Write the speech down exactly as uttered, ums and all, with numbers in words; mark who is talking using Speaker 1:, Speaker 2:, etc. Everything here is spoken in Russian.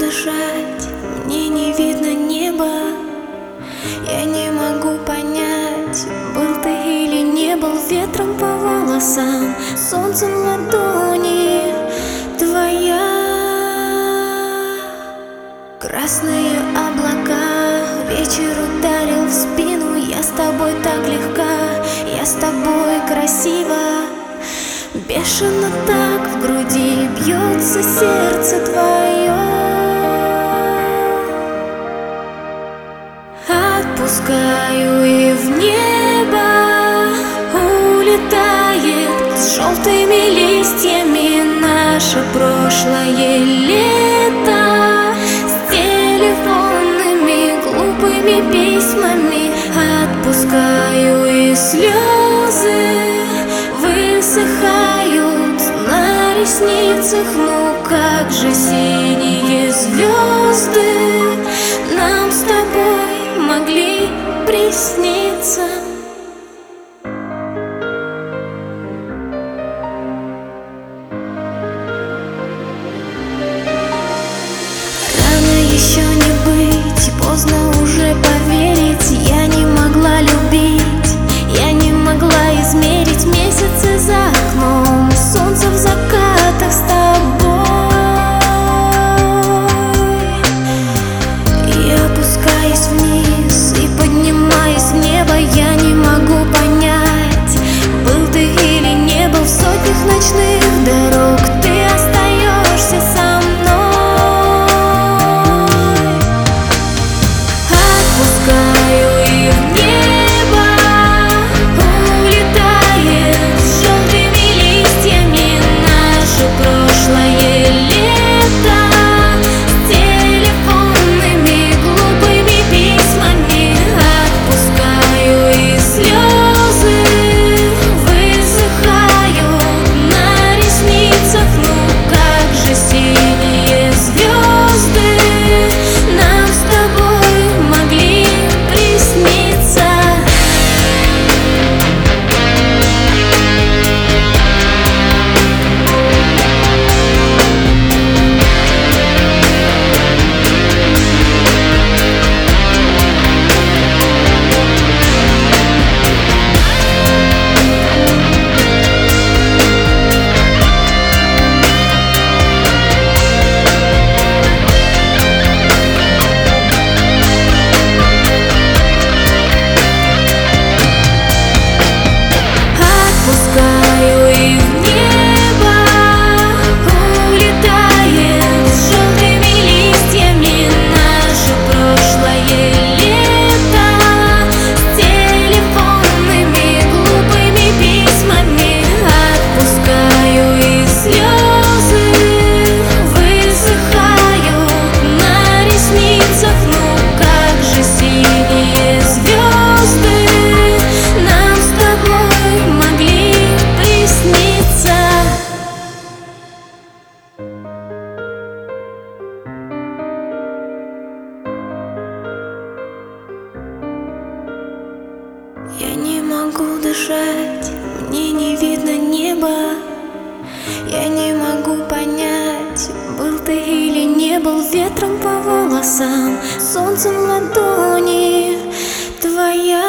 Speaker 1: дышать, мне не видно неба. Я не могу понять, был ты или не был. Ветром по волосам, солнцем в ладони твоя. Красные облака, вечер ударил в спину. Я с тобой так легка, я с тобой красива. Бешено так в груди бьется сердце твое. Отпускаю и в небо улетает с желтыми листьями наше прошлое лето. С телефонными глупыми письмами отпускаю, и слезы высыхают на ресницах. Ну как же синие звезды нам с тобой могли присниться. Рано еще не быть, поздно уже поверить. Я не могла любить, я не могла измерить месяцы за окном, солнце в закатах с тобой. Я опускаюсь вниз и поднимаюсь в небо. Я не могу понять, был ты или не был. В сотнях ночных дорог ты остаешься со мной. Отпускаю и в небо улетает с желтыми листьями наше прошлое лето. С телефонными глупыми письмами отпускаю, и слезы высыхают на ресницах. Ну как же синие звезды нам с тобой могли присниться. Отпускаю и в небо улетает с желтыми листьями наше прошлое лето. С телефонными глупыми письмами отпускаю, и слезы высыхают на ресницах. Ну как же синие звезды нам с тобой могли присниться. Я не могу дышать, мне не видно неба. Я не могу понять, был ты или не был. Ветром по волосам, солнцем в ладони твоя.